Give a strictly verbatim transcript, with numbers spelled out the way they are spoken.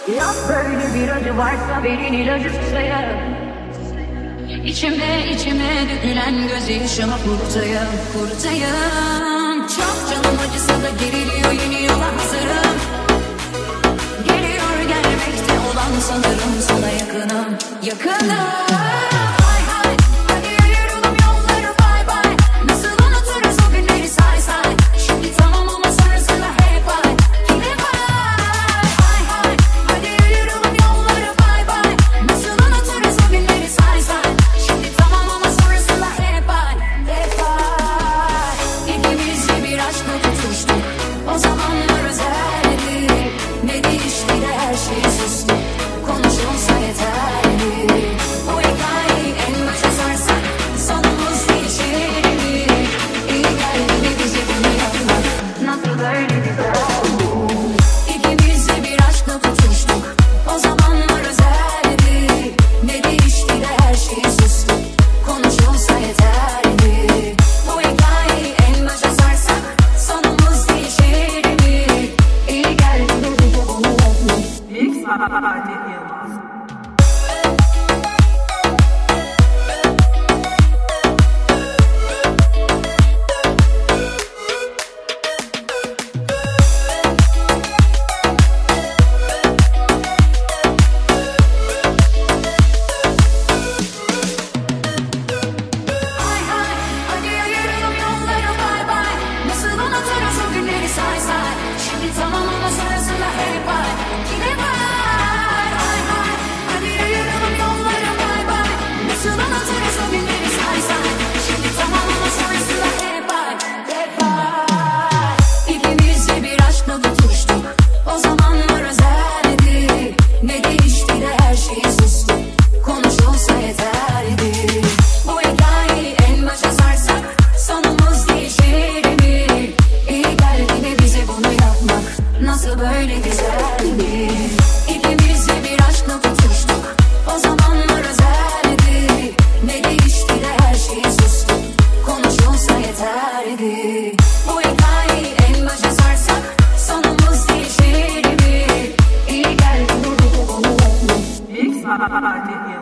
Ya böyle bir acı varsa verin ilacı susaya. İçime içime dökülen gözyaşımı kurutayım, kurutayım. Çok canım acısa da geriliyor yeni yola hazırım. Geliyor gelmekte olan sanırım sana yakınım, yakınım. Party